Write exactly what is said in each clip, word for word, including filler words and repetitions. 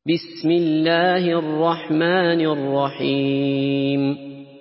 بسم الله الرحمن الرحيم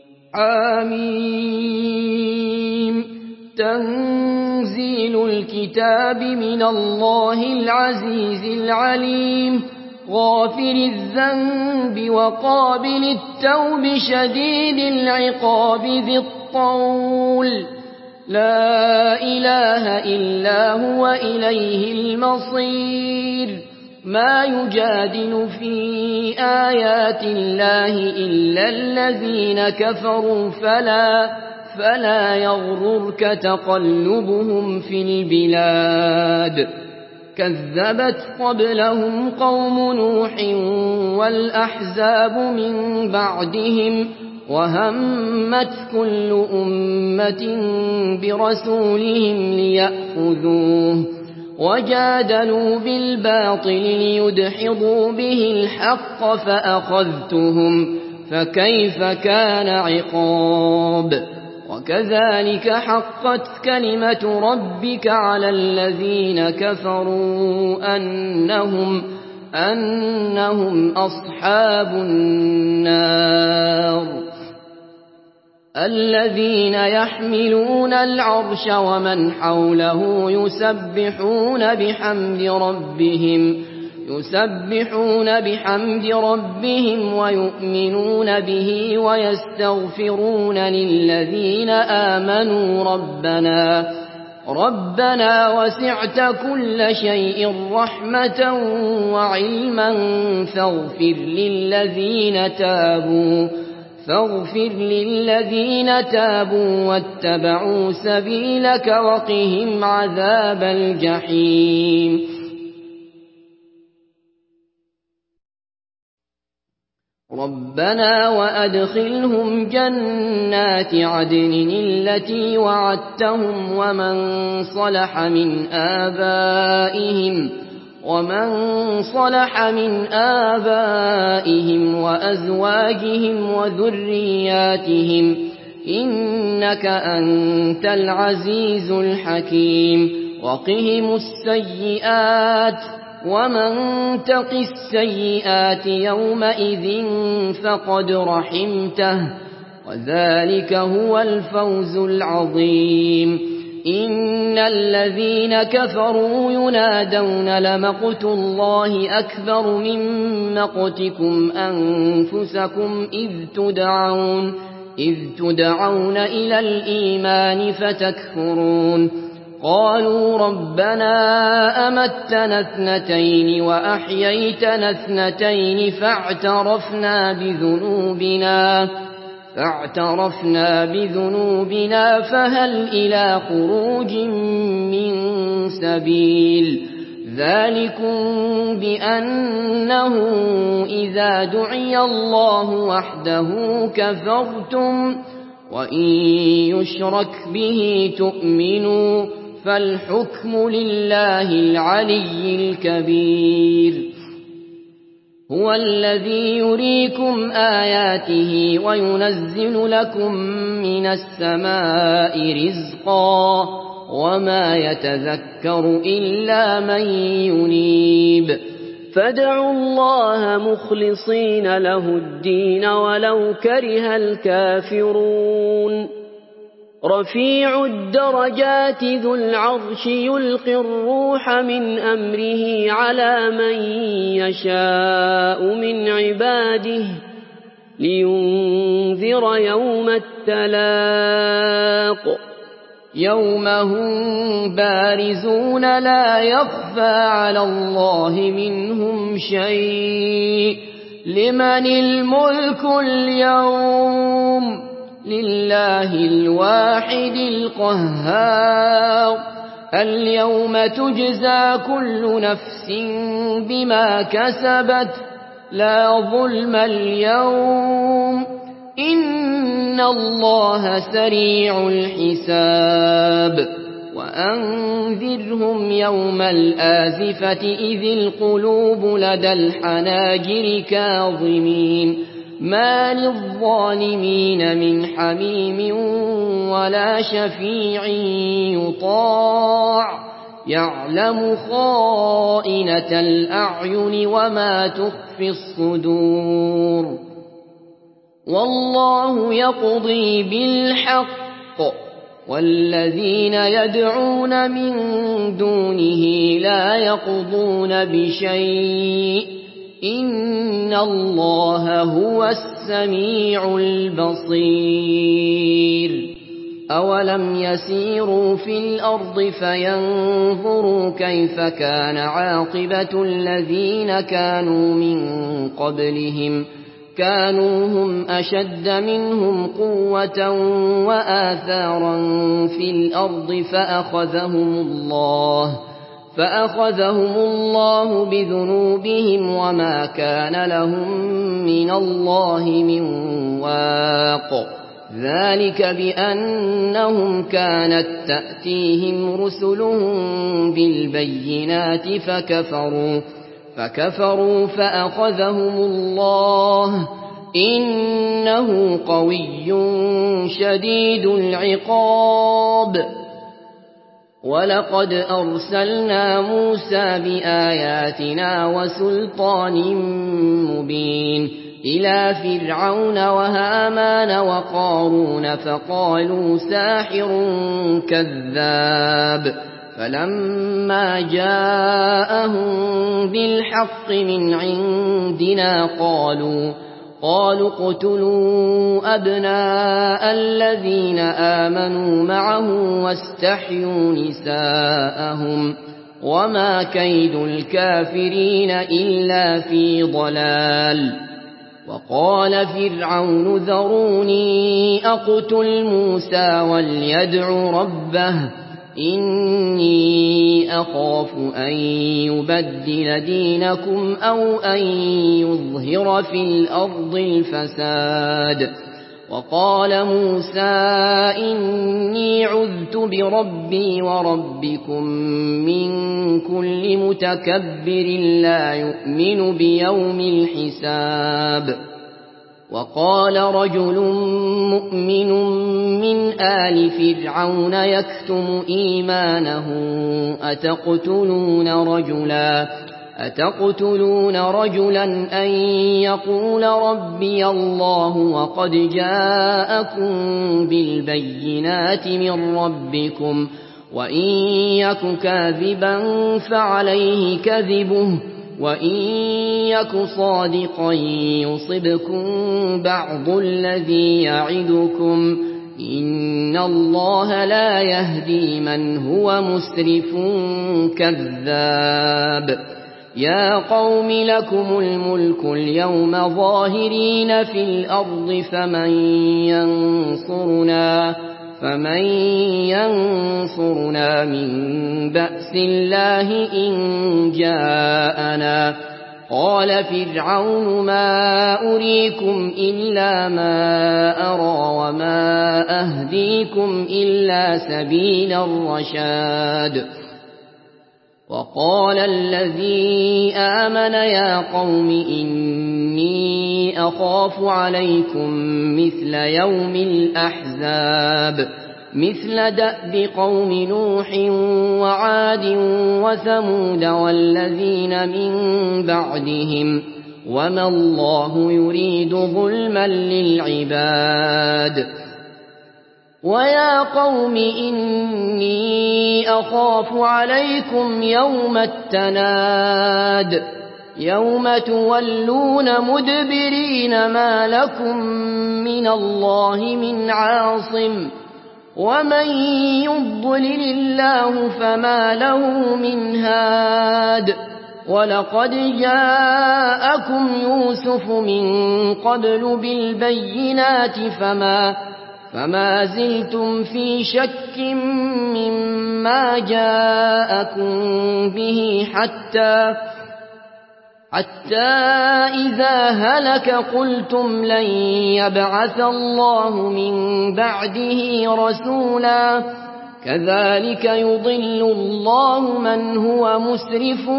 آمين. تنزيل الكتاب من الله العزيز العليم غافر الذنب وقابل التوب شديد العقاب ذي الطول لا إله إلا هو إليه المصير. ما يجادل في آيات الله إلا الذين كفروا فلا فلا يغررك تقلبهم في البلاد. كذبت قبلهم قوم نوح والأحزاب من بعدهم وهمت كل أمة برسولهم ليأخذوه وجادلوا بالباطل ليدحضوا به الحق فأخذتهم فكيف كان عقاب. وكذلك حقت كلمة ربك على الذين كفروا أنهم أنهم أصحاب النار. الذين يحملون العرش ومن حوله يسبحون بحمد ربهم يسبحون بحمد ربهم ويؤمنون به ويستغفرون للذين آمنوا ربنا ربنا وسعت كل شيء رحمة وعلما فاغفر للذين تابوا فاغفر للذين تابوا واتبعوا سبيلك وقهم عذاب الجحيم. ربنا وأدخلهم جنات عدن التي وعدتهم ومن صلح من آبائهم ومن صلح من آبائهم وأزواجهم وذرياتهم إنك أنت العزيز الحكيم. وقهم السيئات ومن تق السيئات يومئذ فقد رحمته وذلك هو الفوز العظيم. إن الذين كفروا ينادون لمقت الله أكبر من مقتكم أنفسكم إذ تدعون إذ تدعون إلى الإيمان فتكفرون. قالوا ربنا أمتنا اثنتين وأحييتنا اثنتين فاعترفنا بذنوبنا فاعترفنا بذنوبنا فهل إلى خروج من سبيل. ذلكم بأنه إذا دعي الله وحده كفرتم وإن يشرك به تؤمنوا فالحكم لله العلي الكبير. هو الذي يريكم آياته وينزل لكم من السماء رزقا وما يتذكر إلا من ينيب. فادعوا الله مخلصين له الدين ولو كره الكافرون. رفيع الدرجات ذو العرش يلقي الروح من أمره على من يشاء من عباده لينذر يوم التلاق يوم هم بارزون لا يخفى على الله منهم شيء. لمن الملك اليوم لله الواحد القهار. اليوم تجزى كل نفس بما كسبت لا ظلم اليوم إن الله سريع الحساب. وأنذرهم يوم الآزفة إذ القلوب لدى الحناجر كاظمين ما للظالمين من حميم ولا شفيع يطاع يعلم خائنة الأعين وما تخفي الصدور والله يقضي بالحق والذين يدعون من دونه لا يقضون بشيء إن الله هو السميع البصير أولم يسيروا في الأرض فينظروا كيف كان عاقبة الذين كانوا من قبلهم كانوا هم أشد منهم قوة وآثارا في الأرض فأخذهم الله فأخذهم الله بذنوبهم وما كان لهم من الله من واق ذلك بأنهم كانت تأتيهم رسلهم بالبينات فكفروا فكفروا فأخذهم الله إنه قوي شديد العقاب ولقد أرسلنا موسى بآياتنا وسلطان مبين إلى فرعون وهامان وقارون فقالوا ساحر كذاب فلما جاءهم بالحق من عندنا قالوا قالوا اقتلوا أبناء الذين آمنوا معه واستحيوا نساءهم وما كيد الكافرين إلا في ضلال وقال فرعون ذروني أقتل موسى وليدع ربه إني أخاف أن يبدل دينكم أو أن يظهر في الأرض الفساد وقال موسى إني عذت بربي وربكم من كل متكبر لا يؤمن بيوم الحساب وقال رجل مؤمن من آل فرعون يكتم إيمانه أتقتلون رجلا أتقتلون رجلا أن يقول ربي الله وقد جاءكم بالبينات من ربكم وإن يك كاذبا فعليه كذبه وإن يك صادقا يصبكم بعض الذي يعدكم إن الله لا يهدي من هو مسرف كذاب يا قوم لكم الملك اليوم ظاهرين في الأرض فمن ينصرنا فمن ينصرنا من بأس الله إن جاءنا قال فرعون ما أريكم إلا ما أرى وما أهديكم إلا سبيل الرشاد وقال الذي آمن يا قوم إني أخاف عليكم مثل يوم الأحزاب مثل دأب قوم نوح وعاد وثمود والذين من بعدهم وما الله يريد ظلما للعباد ويا قوم إني أخاف عليكم يوم التناد يوم تولون مدبرين ما لكم من الله من عاصم ومن يضلل الله فما له من هاد ولقد جاءكم يوسف من قبل بالبينات فما فما زلتم في شك مما جاءكم به حتى حتى إذا هلك قلتم لن يبعث الله من بعده رسولا كذلك يضل الله من هو مسرف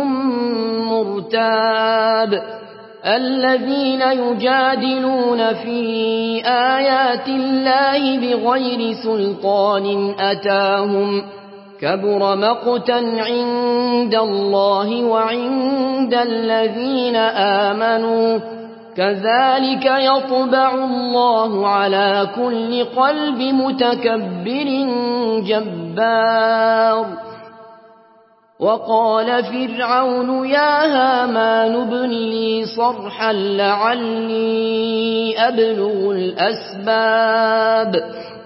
مرتاب الذين يجادلون في آيات الله بغير سلطان أتاهم كبر مقتا عند الله وعند الذين آمنوا كذلك يطبع الله على كل قلب متكبر جبار وقال فرعون يا هامان ابن لي صرحا لعلي أبلغ الأسباب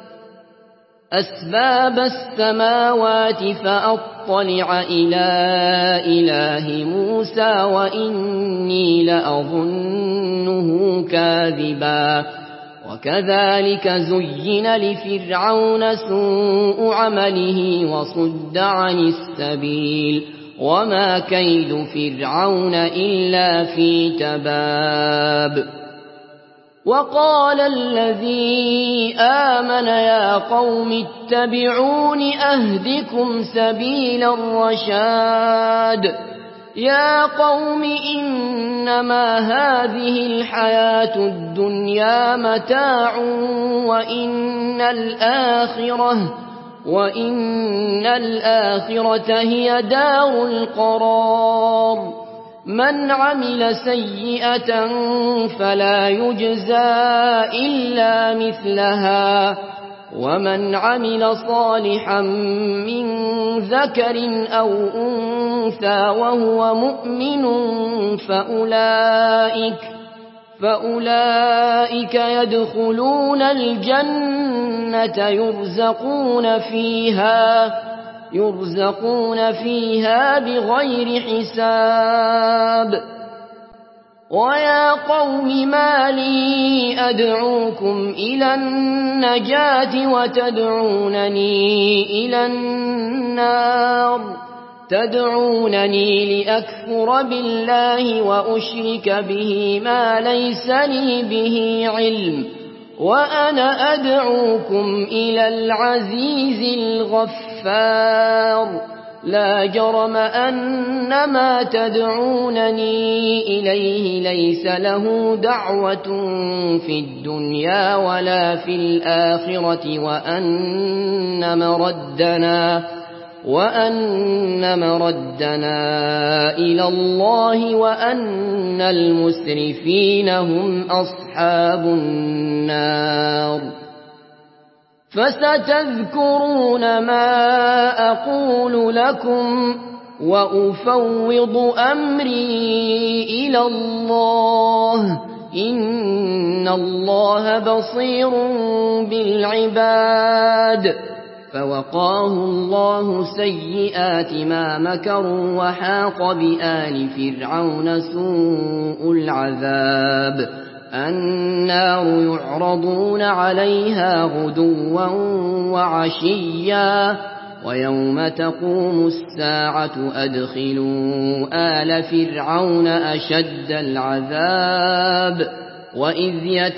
أسباب السماوات فأطلع إلى إله موسى وإني لأظنه كاذبا وكذلك زين لفرعون سوء عمله وصد عن السبيل وما كيد فرعون إلا في تباب وقال الذي آمن يا قوم اتبعون أهدكم سبيل الرشاد يا قوم إنما هذه الحياة الدنيا متاع وإن الآخرة وإن الآخرة هي دار القرار من عمل سيئة فلا يجزى إلا مثلها ومن عمل صالحا من ذكر أو أنثى وهو مؤمن فأولئك, فأولئك يدخلون الجنة يرزقون فيها يرزقون فيها بغير حساب ويا قوم ما لي أدعوكم إلى النجاة وتدعونني إلى النار تدعونني لأكفر بالله وأشرك به ما ليس لي به علم وأنا أدعوكم إلى العزيز الغفار لا جرم أن ما تدعونني إليه ليس له دعوة في الدنيا ولا في الآخرة وأن مردنا وأن مردنا إلى الله وأن المسرفين هم أصحاب النار فستذكرون ما أقول لكم وأفوض أمري إلى الله إن الله بصير بالعباد فوقاه الله سيئات ما مكروا وحاق بآل فرعون سوء العذاب النار يعرضون عليها غدوا وعشيا ويوم تقوم الساعة أدخلوا آل فرعون أشد العذاب وإذ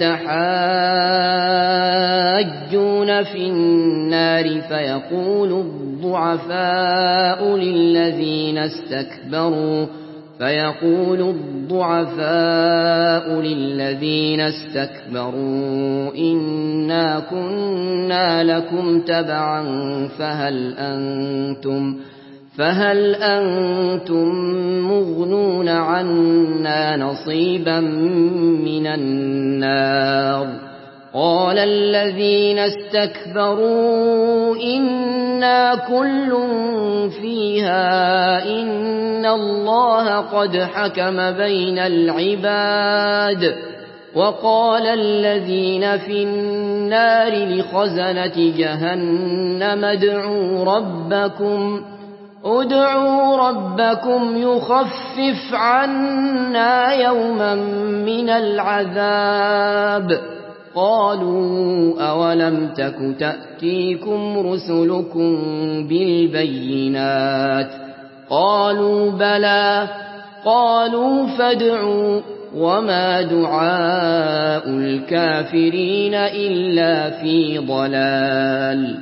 يتحاجون في النار فيقول الضعفاء للذين استكبروا فيقول الضعفاء للذين استكبروا إنا كنا لكم تبعا فهل أنتم فهل أنتم مغنون عنا نصيبا من النار قال الذين استكبروا إنا كل فيها إن الله قد حكم بين العباد وقال الذين في النار لخزنة جهنم ادعوا ربكم ادعوا ربكم يخفف عنا يوما من العذاب قالوا أولم تك تأتيكم رسلكم بالبينات قالوا بلى قالوا فادعوا وما دعاء الكافرين إلا في ضلال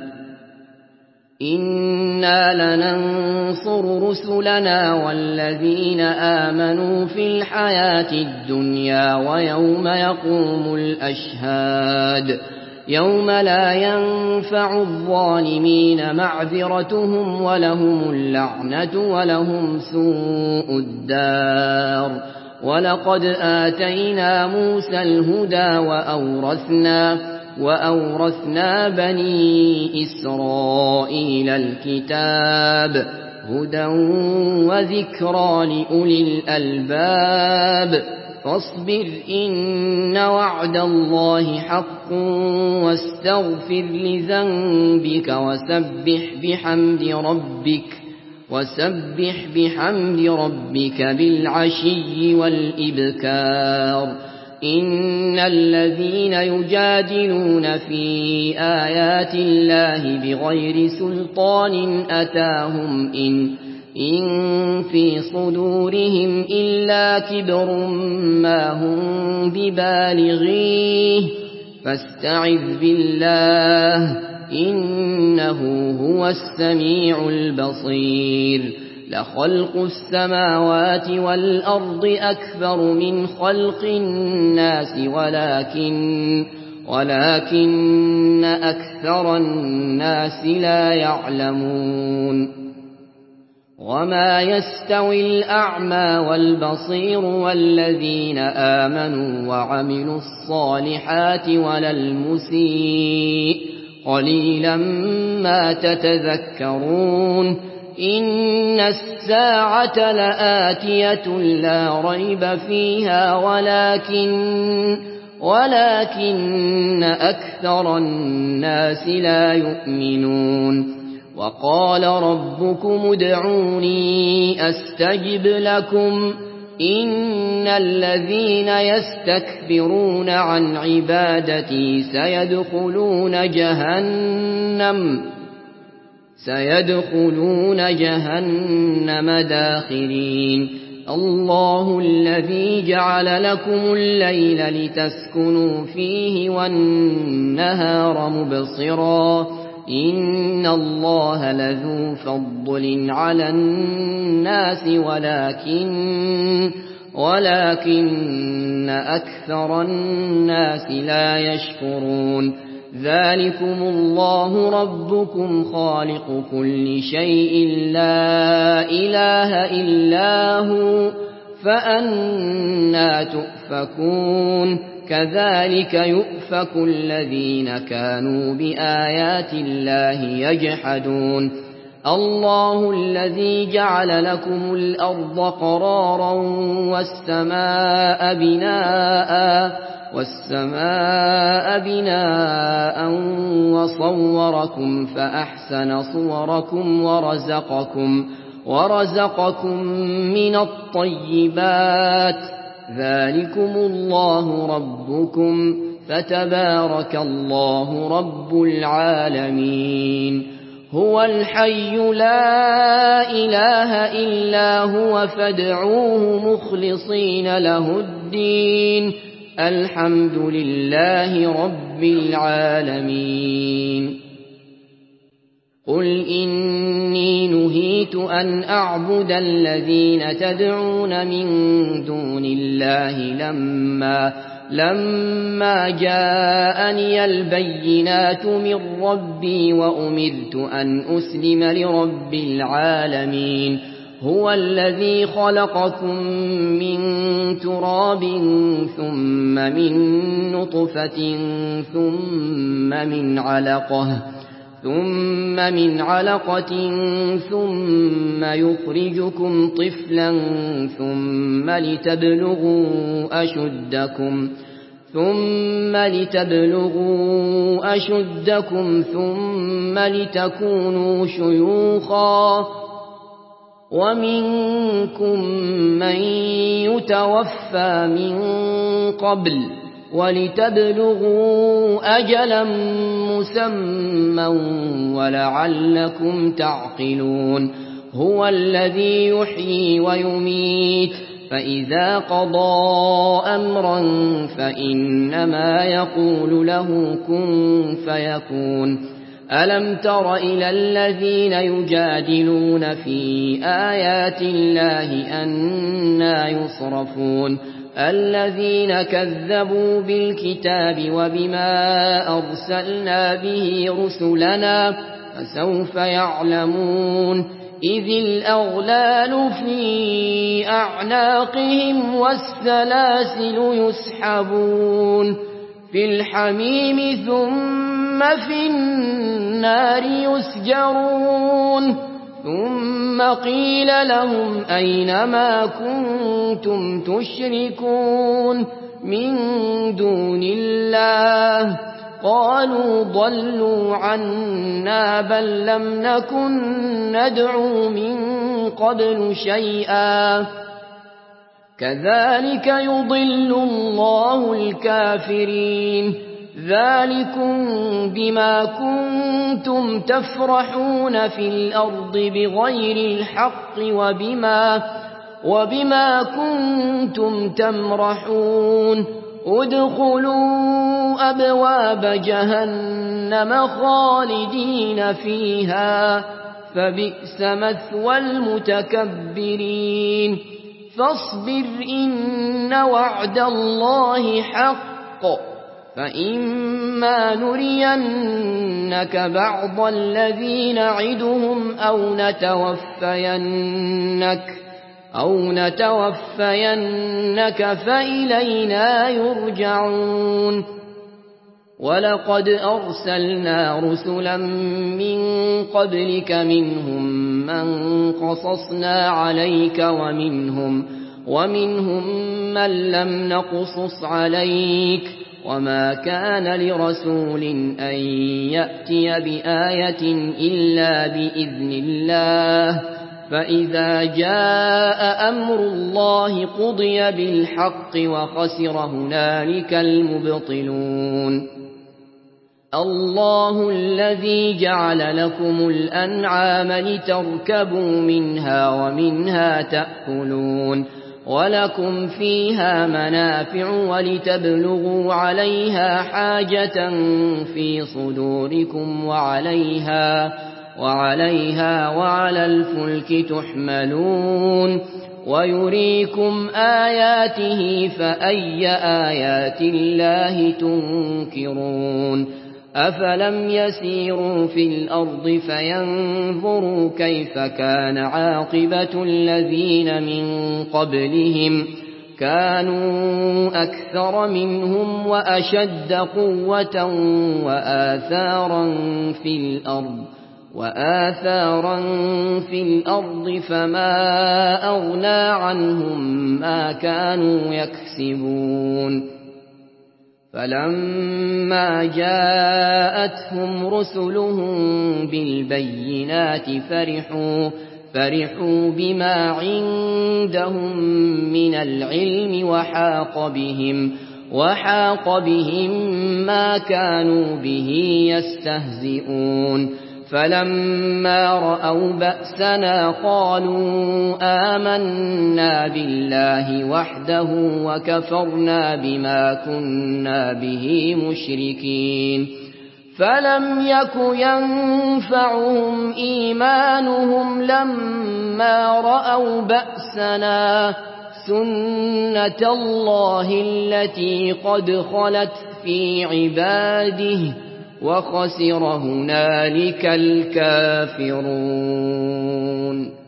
إنا لننصر رسلنا والذين آمنوا في الحياة الدنيا ويوم يقوم الأشهاد يوم لا ينفع الظالمين معذرتهم ولهم اللعنة ولهم سوء الدار ولقد آتينا موسى الهدى وأورثنا, وأورثنا بني إسرائيل الكتاب هدى وذكرى لأولي الألباب فاصبر إن وعد الله حق واستغفر لذنبك وسبح بحمد ربك وسبح بحمد ربك بالعشي والإبكار إن الذين يجادلون في آيات الله بغير سلطان أتاهم إن إن في صدورهم إلا كبر ما هم ببالغيه فاستعذ بالله إنه هو السميع البصير لخلق السماوات والأرض أكبر من خلق الناس ولكن ولكن أكثر الناس لا يعلمون وما يستوي الأعمى والبصير والذين آمنوا وعملوا الصالحات ولا المسيء قليلا ما تتذكرون إن الساعة لآتية لا ريب فيها ولكن ولكن أكثر الناس لا يؤمنون وقال ربكم ادعوني أستجب لكم إن الذين يستكبرون عن عبادتي سيدخلون جهنم سيدخلون جهنم داخرين الله الذي جعل لكم الليل لتسكنوا فيه والنهار مبصرا إن الله لذو فضل على الناس ولكن ولكن أكثر الناس لا يشكرون ذلكم الله ربكم خالق كل شيء لا إله إلا هو فأنى تؤفكون كذلك يؤفك الذين كانوا بآيات الله يجحدون الله الذي جعل لكم الأرض قرارا والسماء بناء والسماء بناء وصوركم فأحسن صوركم ورزقكم ورزقكم من الطيبات ذلكم الله ربكم فتبارك الله رب العالمين هو الحي لا إله إلا هو فادعوه مخلصين له الدين الحمد لله رب العالمين قل إني نهيت أن أعبد الذين تدعون من دون الله لما لما جاءني البينات من ربي وأمرت أن أسلم لرب العالمين هو الذي خلقكم من تراب ثم من نطفة ثم من علقة ثم من علقة ثم يخرجكم طفلا ثم لتبلغوا أشدكم ثم لتبلغوا أشدكم ثم لتكونوا شيوخا ومنكم من يتوفى من قبل ولتبلغوا أجلا مسمى ولعلكم تعقلون هو الذي يحيي ويميت فإذا قضى أمرا فإنما يقول له كن فيكون ألم تر إلى الذين يجادلون في آيات الله أنى يصرفون الذين كذبوا بالكتاب وبما أرسلنا به رسلنا فسوف يعلمون إذ الأغلال في أعناقهم والسلاسل يسحبون في الحميم ثم في النار يسجرون ثم قيل لهم أين ما كنتم تشركون من دون الله قالوا ضلوا عنا بل لم نكن ندعو من قبل شيئا كذلك يضل الله الكافرين ذلكم بما كنتم تفرحون في الأرض بغير الحق وبما, وبما كنتم تمرحون ادخلوا أبواب جهنم خالدين فيها فبئس مثوى المتكبرين فاصبر إن وعد الله حق فإما نرينك بعض الذي نعدهم أو نتوفينك أو نتوفينك فإلينا يرجعون ولقد أرسلنا رسلا من قبلك منهم من قصصنا عليك ومنهم, ومنهم من لم نقصص عليك وما كان لرسول أن يأتي بآية إلا بإذن الله فإذا جاء أمر الله قضي بالحق وخسر هنالك المبطلون الله الذي جعل لكم الأنعام لتركبوا منها ومنها تأكلون ولكم فيها منافع ولتبلغوا عليها حاجة في صدوركم وعليها وعليها وعلى الفلك تحملون ويريكم آياته فأي آيات الله تنكرون أفلم يسيروا في الأرض فينظروا كيف كان عاقبة الذين من قبلهم كانوا أكثر منهم وأشد قوة وآثارا في الأرض وآثارا في الأرض فما أغنى عنهم ما كانوا يكسبون فلما جاءتهم رسلهم بالبينات فرحوا فرحوا بما عندهم من العلم وحاق بهم وحاق بهم ما كانوا به يستهزئون فلما رأوا بأسنا قالوا آمنا بالله وحده وكفرنا بما كنا به مشركين فلم يك ينفعهم إيمانهم لما رأوا بأسنا سنة الله التي قد خلت في عباده وخسر هنالك الكافرون